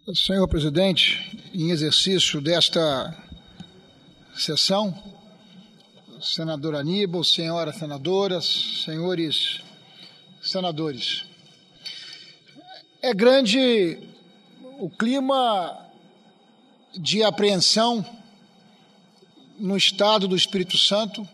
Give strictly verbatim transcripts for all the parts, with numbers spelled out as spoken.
Senhor presidente, em exercício desta sessão, senador Aníbal, senhoras senadoras, senhores senadores, é grande o clima de apreensão no estado do Espírito Santo.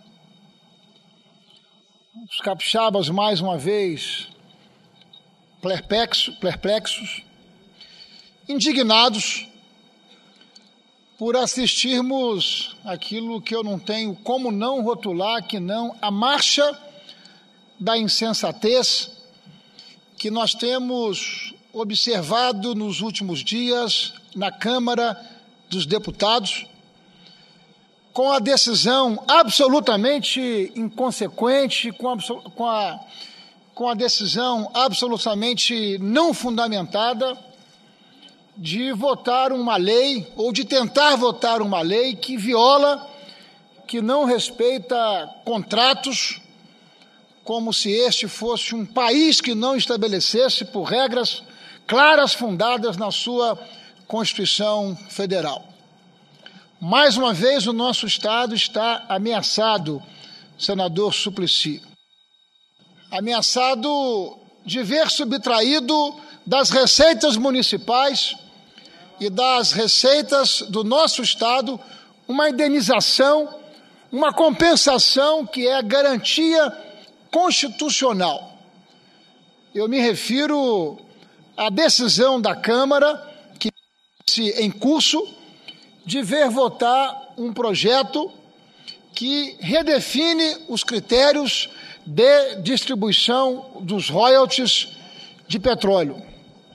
Os capixabas, mais uma vez, perplexos, perplexos indignados por assistirmos aquilo que eu não tenho como não rotular, que não a marcha da insensatez que nós temos observado nos últimos dias na Câmara dos Deputados, com a decisão absolutamente inconsequente, com a, com a, com a decisão absolutamente não fundamentada de votar uma lei, ou de tentar votar uma lei que viola, que não respeita contratos, como se este fosse um país que não estabelecesse por regras claras fundadas na sua Constituição Federal. Mais uma vez o nosso Estado está ameaçado, senador Suplicy, ameaçado de ver subtraído das receitas municipais e das receitas do nosso Estado uma indenização, uma compensação que é garantia constitucional. Eu me refiro à decisão da Câmara, que está em curso, de ver votar um projeto que redefine os critérios de distribuição dos royalties de petróleo.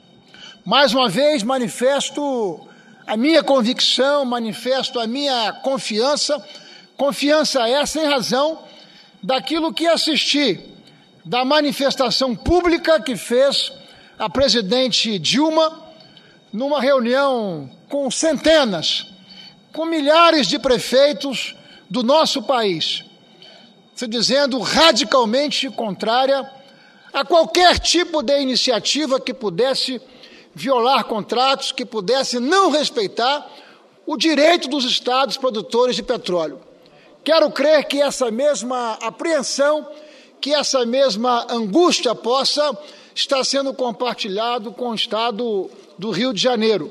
Mais uma vez, manifesto a minha convicção, manifesto a minha confiança, confiança essa em razão daquilo que assisti, da manifestação pública que fez a presidente Dilma numa reunião com centenas, com milhares de prefeitos do nosso país, se dizendo radicalmente contrária a qualquer tipo de iniciativa que pudesse violar contratos, que pudesse não respeitar o direito dos estados produtores de petróleo. Quero crer que essa mesma apreensão, que essa mesma angústia possa estar sendo compartilhado com o estado do Rio de Janeiro.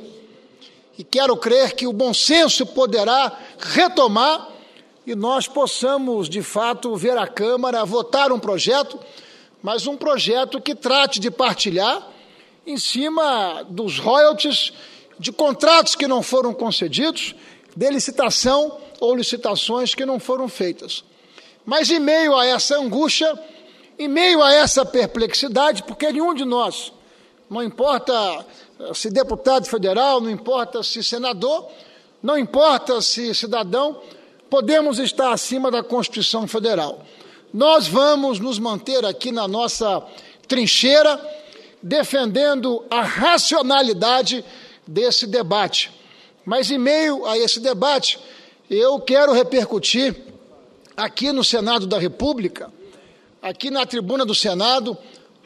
E quero crer que o bom senso poderá retomar e nós possamos, de fato, ver a Câmara votar um projeto, mas um projeto que trate de partilhar em cima dos royalties de contratos que não foram concedidos, de licitação ou licitações que não foram feitas. Mas em meio a essa angústia, em meio a essa perplexidade, porque nenhum de nós, não importa se deputado federal, não importa se senador, não importa se cidadão, podemos estar acima da Constituição Federal. Nós vamos nos manter aqui na nossa trincheira, defendendo a racionalidade desse debate. Mas, em meio a esse debate, eu quero repercutir aqui no Senado da República, aqui na tribuna do Senado,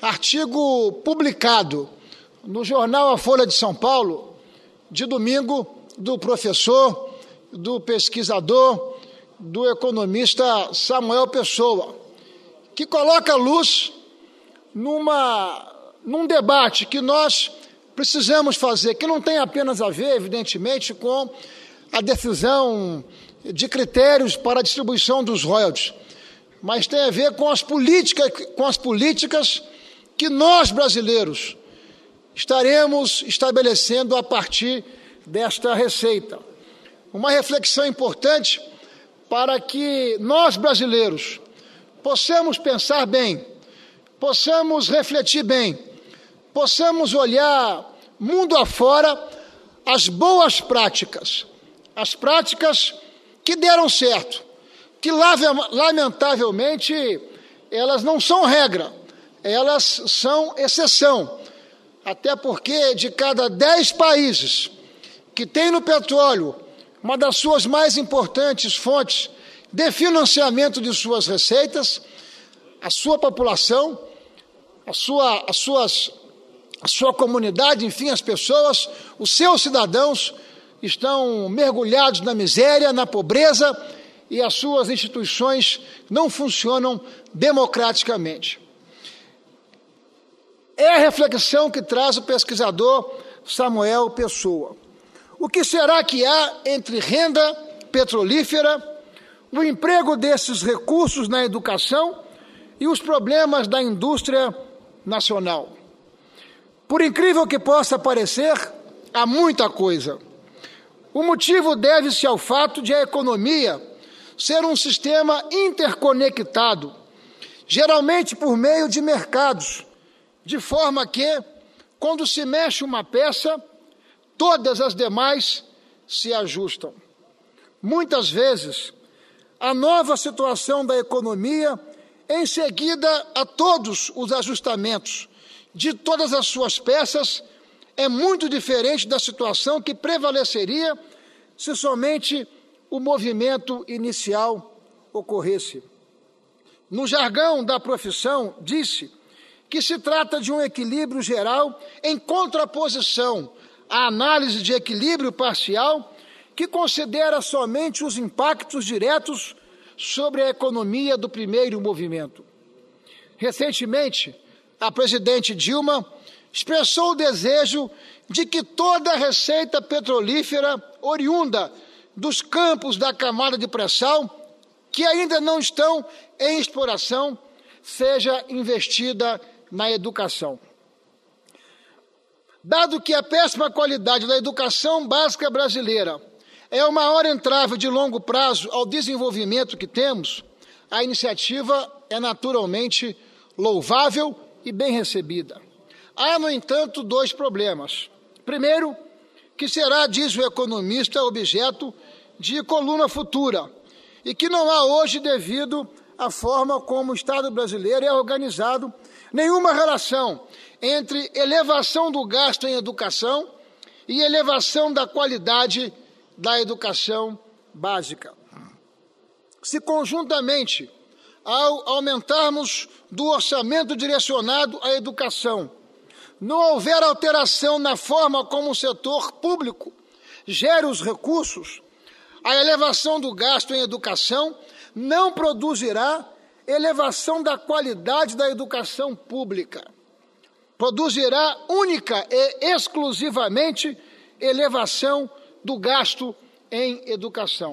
artigo publicado no jornal A Folha de São Paulo, de domingo, do professor, do pesquisador, do economista Samuel Pessoa, que coloca luz numa, num debate que nós precisamos fazer, que não tem apenas a ver, evidentemente, com a decisão de critérios para a distribuição dos royalties, mas tem a ver com as políticas, com as políticas que nós, brasileiros, estaremos estabelecendo a partir desta receita. Uma reflexão importante para que nós, brasileiros, possamos pensar bem, possamos refletir bem, possamos olhar mundo afora as boas práticas, as práticas que deram certo, que lamentavelmente elas não são regra, elas são exceção, até porque de cada dez países que tem no petróleo uma das suas mais importantes fontes de financiamento de suas receitas, a sua população, a sua, as suas a sua comunidade, enfim, as pessoas, os seus cidadãos estão mergulhados na miséria, na pobreza, e as suas instituições não funcionam democraticamente. É a reflexão que traz o pesquisador Samuel Pessoa. O que será que há entre renda petrolífera, o emprego desses recursos na educação e os problemas da indústria nacional? Por incrível que possa parecer, há muita coisa. O motivo deve-se ao fato de a economia ser um sistema interconectado, geralmente por meio de mercados, de forma que, quando se mexe uma peça, todas as demais se ajustam. Muitas vezes, a nova situação da economia, em seguida a todos os ajustamentos de todas as suas peças, é muito diferente da situação que prevaleceria se somente o movimento inicial ocorresse. No jargão da profissão, disse que se trata de um equilíbrio geral em contraposição à análise de equilíbrio parcial, que considera somente os impactos diretos sobre a economia do primeiro movimento. Recentemente, a presidente Dilma expressou o desejo de que toda a receita petrolífera oriunda dos campos da camada de pré-sal, que ainda não estão em exploração, seja investida na educação. Dado que a péssima qualidade da educação básica brasileira é o maior entrave de longo prazo ao desenvolvimento que temos, a iniciativa é naturalmente louvável e bem recebida. Há, no entanto, dois problemas. Primeiro, que será, diz o economista, objeto de coluna futura, e que não há hoje, devido à forma como o Estado brasileiro é organizado, nenhuma relação entre elevação do gasto em educação e elevação da qualidade da educação básica. Se conjuntamente, ao aumentarmos do orçamento direcionado à educação, não houver alteração na forma como o setor público gera os recursos, a elevação do gasto em educação não produzirá elevação da qualidade da educação pública. Produzirá única e exclusivamente elevação do gasto em educação.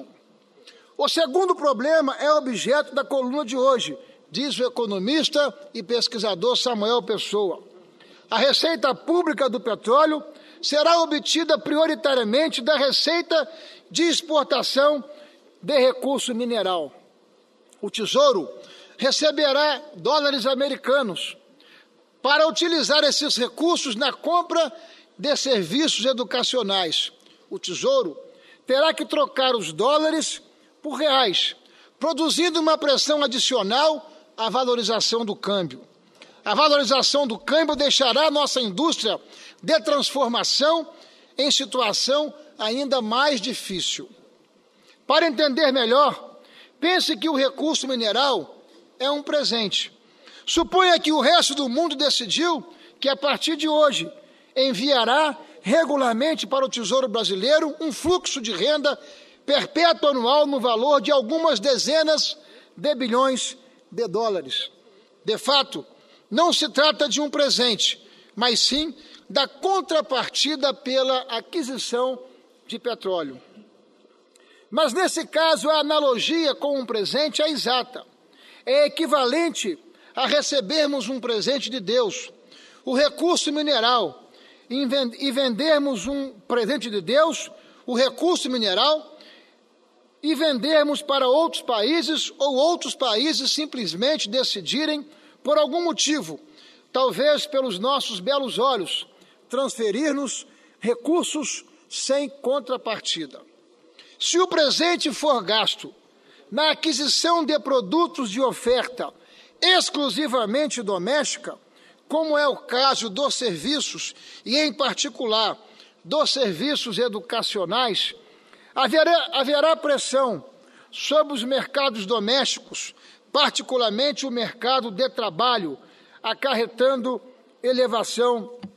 O segundo problema é objeto da coluna de hoje, diz o economista e pesquisador Samuel Pessoa. A receita pública do petróleo será obtida prioritariamente da receita de exportação de recurso mineral. O Tesouro receberá dólares americanos para utilizar esses recursos na compra de serviços educacionais. O Tesouro terá que trocar os dólares por reais, produzindo uma pressão adicional à valorização do câmbio. A valorização do câmbio deixará nossa indústria de transformação em situação ainda mais difícil. Para entender melhor, pense que o recurso mineral é um presente. Suponha que o resto do mundo decidiu que, a partir de hoje, enviará regularmente para o Tesouro Brasileiro um fluxo de renda perpétuo anual no valor de algumas dezenas de bilhões de dólares. De fato, não se trata de um presente, mas sim da contrapartida pela aquisição de petróleo. Mas, nesse caso, a analogia com um presente é exata. É equivalente a recebermos um presente de Deus, o recurso mineral, e vendermos um presente de Deus, o recurso mineral, e vendermos para outros países, ou outros países simplesmente decidirem, por algum motivo, talvez pelos nossos belos olhos, transferir-nos recursos sem contrapartida. Se o presente for gasto na aquisição de produtos de oferta exclusivamente doméstica, como é o caso dos serviços, e em particular dos serviços educacionais, haverá, haverá pressão sobre os mercados domésticos, particularmente o mercado de trabalho, acarretando elevação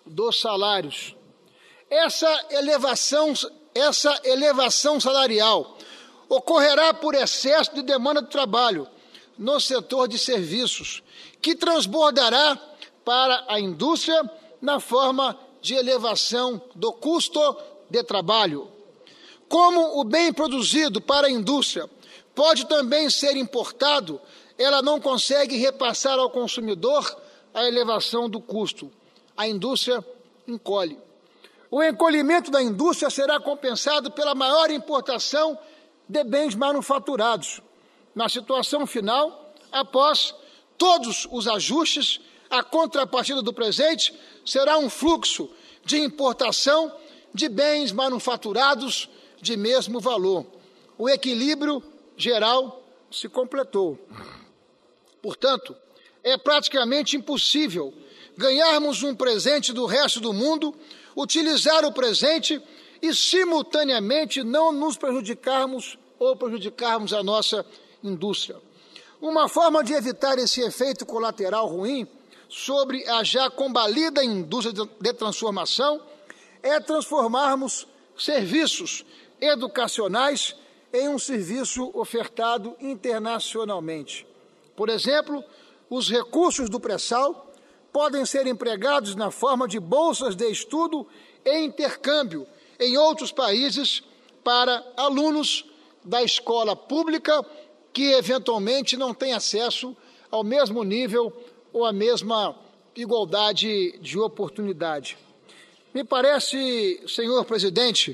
dos salários. Essa elevação, essa elevação salarial ocorrerá por excesso de demanda de trabalho no setor de serviços, que transbordará para a indústria na forma de elevação do custo de trabalho. Como o bem produzido para a indústria pode também ser importado, ela não consegue repassar ao consumidor a elevação do custo. A indústria encolhe. O encolhimento da indústria será compensado pela maior importação de bens manufaturados. Na situação final, após todos os ajustes, a contrapartida do presente será um fluxo de importação de bens manufaturados de mesmo valor. O equilíbrio geral se completou. Portanto, é praticamente impossível ganharmos um presente do resto do mundo, utilizar o presente e, simultaneamente, não nos prejudicarmos ou prejudicarmos a nossa indústria. Uma forma de evitar esse efeito colateral ruim sobre a já combalida indústria de transformação é transformarmos serviços educacionais em um serviço ofertado internacionalmente. Por exemplo, os recursos do pré-sal podem ser empregados na forma de bolsas de estudo e intercâmbio em outros países para alunos da escola pública que, eventualmente, não têm acesso ao mesmo nível ou à mesma igualdade de oportunidade. Me parece, senhor presidente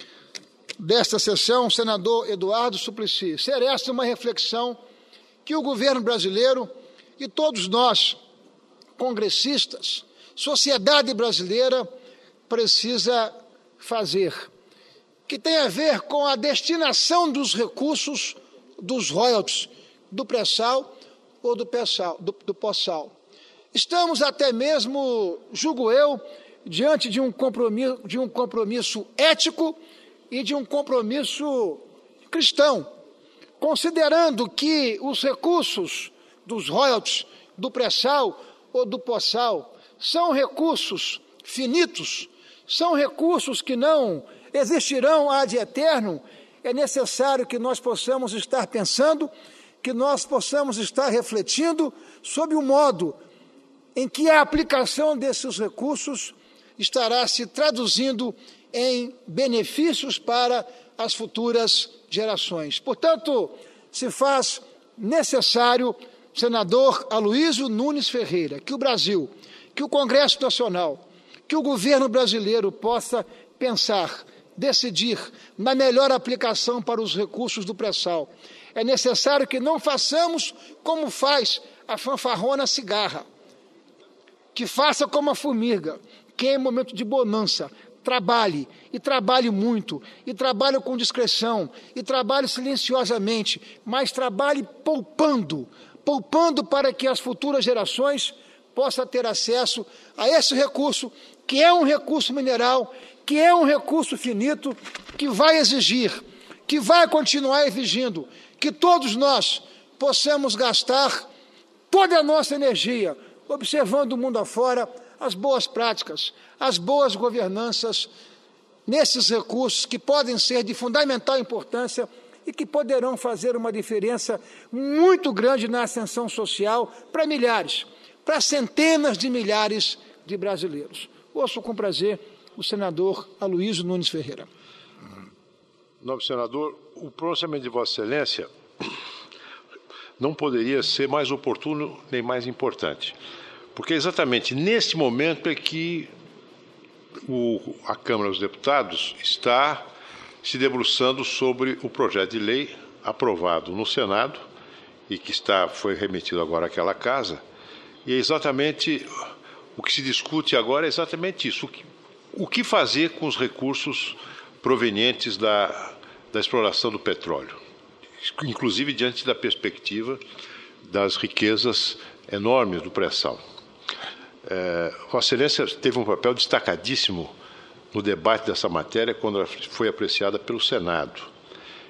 desta sessão, senador Eduardo Suplicy, ser esta uma reflexão que o governo brasileiro e todos nós, congressistas, sociedade brasileira, precisa fazer, que tem a ver com a destinação dos recursos dos royalties do pré-sal ou do, do, do pós-sal. Estamos até mesmo, julgo eu, diante de um compromisso, de um compromisso ético e de um compromisso cristão, considerando que os recursos dos royalties do pré-sal ou do pós-sal são recursos finitos, são recursos que não existirão ad eterno. É necessário que nós possamos estar pensando, que nós possamos estar refletindo sobre o modo em que a aplicação desses recursos estará se traduzindo em benefícios para as futuras gerações. Portanto, se faz necessário, senador Aloysio Nunes Ferreira, que o Brasil, que o Congresso Nacional, que o governo brasileiro possa pensar, decidir na melhor aplicação para os recursos do pré-sal. É necessário que não façamos como faz a fanfarrona cigarra, que faça como a formiga, que em momento de bonança trabalhe, e trabalhe muito, e trabalhe com discrição, e trabalhe silenciosamente, mas trabalhe poupando, poupando para que as futuras gerações possam ter acesso a esse recurso, que é um recurso mineral, que é um recurso finito, que vai exigir, que vai continuar exigindo, que todos nós possamos gastar toda a nossa energia, observando o mundo afora, as boas práticas, as boas governanças nesses recursos que podem ser de fundamental importância e que poderão fazer uma diferença muito grande na ascensão social para milhares, para centenas de milhares de brasileiros. Ouço com prazer o senador Aloysio Nunes Ferreira. Nobre senador, o pronunciamento de Vossa Excelência não poderia ser mais oportuno nem mais importante, porque é exatamente neste momento é que o, a Câmara dos Deputados está se debruçando sobre o projeto de lei aprovado no Senado e que está, foi remetido agora àquela casa, e é exatamente o que se discute agora é exatamente isso, o que, o que fazer com os recursos provenientes da, da exploração do petróleo, inclusive diante da perspectiva das riquezas enormes do pré-sal. É, Vossa Excelência teve um papel destacadíssimo no debate dessa matéria quando ela foi apreciada pelo Senado.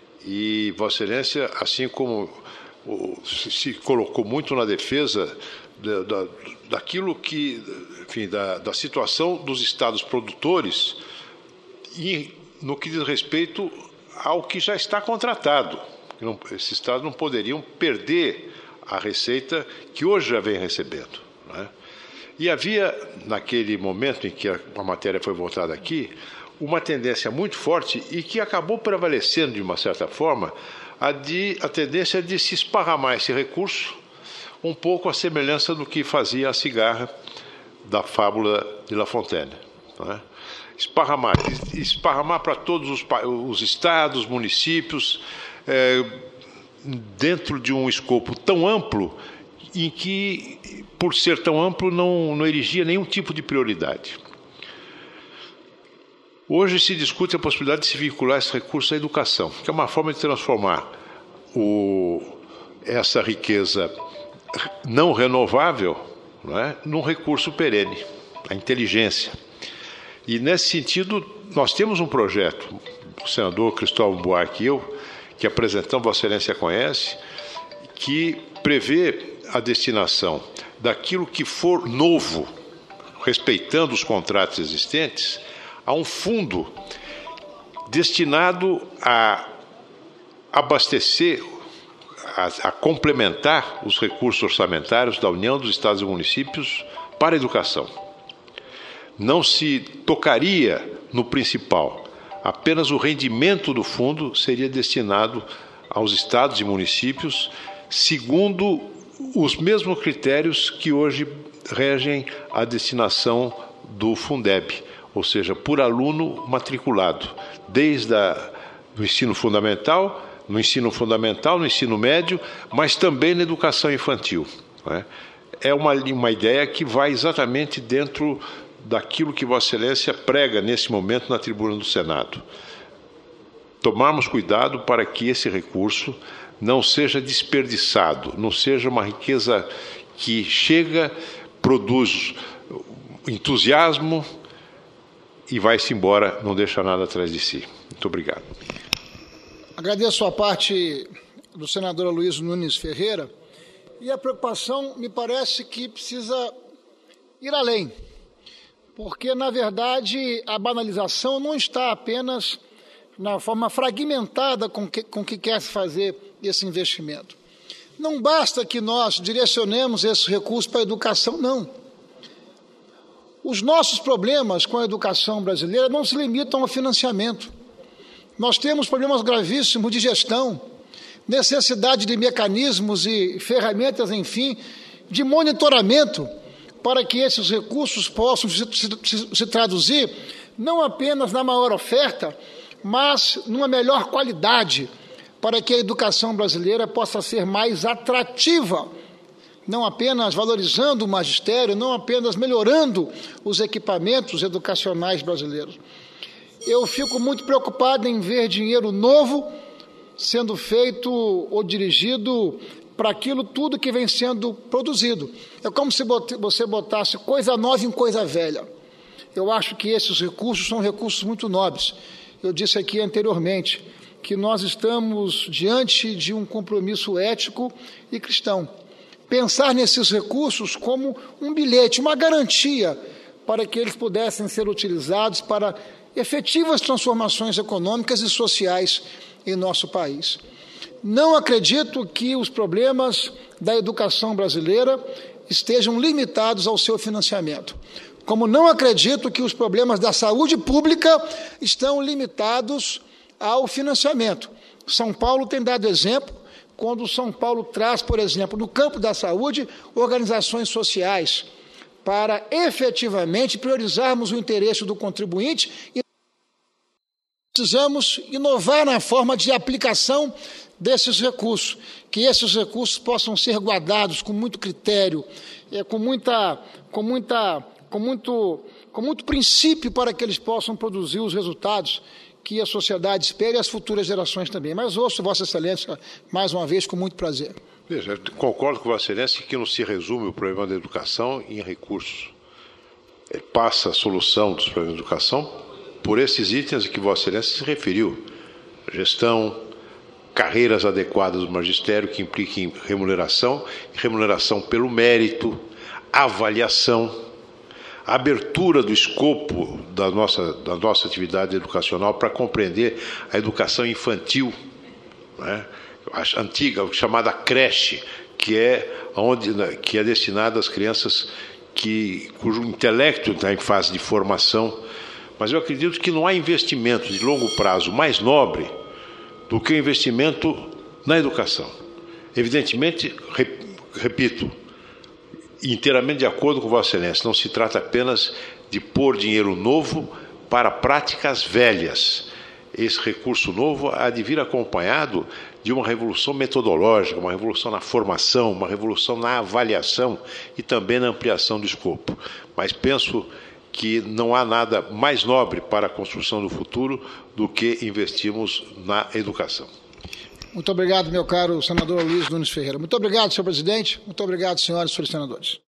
E Vossa Excelência, assim como o, se colocou muito na defesa da, da, daquilo que, enfim, da, da situação dos estados produtores e no que diz respeito ao que já está contratado. Não, esses estados não poderiam perder a receita que hoje já vem recebendo, né? E havia, naquele momento em que a, a matéria foi votada aqui, uma tendência muito forte e que acabou prevalecendo, de uma certa forma, a, de, a tendência de se esparramar esse recurso, um pouco à semelhança do que fazia a cigarra da fábula de La Fontaine, né? Esparramar, esparramar para todos os, os estados, municípios, é, dentro de um escopo tão amplo, em que, por ser tão amplo, não, não erigia nenhum tipo de prioridade. Hoje se discute a possibilidade de se vincular esse recurso à educação, que é uma forma de transformar o, essa riqueza não renovável, não é, num recurso perene, a inteligência. E, nesse sentido, nós temos um projeto, o senador Cristóvão Buarque e eu, que apresentamos, Vossa Excelência conhece, que prevê a destinação daquilo que for novo, respeitando os contratos existentes, a um fundo destinado a abastecer, a, a complementar os recursos orçamentários da União, dos Estados e municípios para a educação. Não se tocaria no principal. Apenas o rendimento do fundo seria destinado aos estados e municípios, segundo os mesmos critérios que hoje regem a destinação do Fundeb, ou seja, por aluno matriculado, desde a, do ensino fundamental, no ensino fundamental, no ensino médio, mas também na educação infantil, né? É uma, uma ideia que vai exatamente dentro daquilo que Vossa Excelência prega nesse momento na tribuna do Senado. Tomarmos cuidado para que esse recurso não seja desperdiçado, não seja uma riqueza que chega, produz entusiasmo e vai-se embora, não deixa nada atrás de si. Muito obrigado. Agradeço a parte do senador Aloysio Nunes Ferreira, e a preocupação me parece que precisa ir além, porque, na verdade, a banalização não está apenas na forma fragmentada com que, com que quer se fazer esse investimento. Não basta que nós direcionemos esse recurso para a educação, não. Os nossos problemas com a educação brasileira não se limitam ao financiamento. Nós temos problemas gravíssimos de gestão, necessidade de mecanismos e ferramentas, enfim, de monitoramento para que esses recursos possam se, se, se traduzir não apenas na maior oferta, mas numa melhor qualidade, para que a educação brasileira possa ser mais atrativa, não apenas valorizando o magistério, não apenas melhorando os equipamentos educacionais brasileiros. Eu fico muito preocupado em ver dinheiro novo sendo feito ou dirigido para aquilo tudo que vem sendo produzido. É como se você botasse coisa nova em coisa velha. Eu acho que esses recursos são recursos muito nobres. Eu disse aqui anteriormente que nós estamos diante de um compromisso ético e cristão. Pensar nesses recursos como um bilhete, uma garantia para que eles pudessem ser utilizados para efetivas transformações econômicas e sociais em nosso país. Não acredito que os problemas da educação brasileira estejam limitados ao seu financiamento. Como não acredito que os problemas da saúde pública estão limitados ao financiamento. São Paulo tem dado exemplo, quando São Paulo traz, por exemplo, no campo da saúde, organizações sociais, para efetivamente priorizarmos o interesse do contribuinte e precisamos inovar na forma de aplicação desses recursos, que esses recursos possam ser guardados com muito critério, é, com, muita, com, muita, com, muito, com muito princípio para que eles possam produzir os resultados que a sociedade espera e as futuras gerações também. Mas ouço Vossa Excelência mais uma vez com muito prazer. Veja, eu concordo com Vossa Excelência que não se resume o problema da educação em recursos. Ele passa a solução dos problemas da educação por esses itens a que Vossa Excelência se referiu: gestão, carreiras adequadas do magistério, que impliquem remuneração, remuneração pelo mérito, avaliação, a abertura do escopo da nossa, da nossa atividade educacional para compreender a educação infantil, né? A antiga, chamada creche, que é, onde, que é destinada às crianças que, cujo intelecto está em fase de formação. Mas eu acredito que não há investimento de longo prazo mais nobre do que o investimento na educação. Evidentemente, repito, inteiramente de acordo com Vossa Excelência, não se trata apenas de pôr dinheiro novo para práticas velhas. Esse recurso novo há de vir acompanhado de uma revolução metodológica, uma revolução na formação, uma revolução na avaliação e também na ampliação do escopo. Mas penso que não há nada mais nobre para a construção do futuro do que investirmos na educação. Muito obrigado, meu caro senador Luiz Nunes Ferreira. Muito obrigado, senhor presidente. Muito obrigado, senhoras e senhores senadores.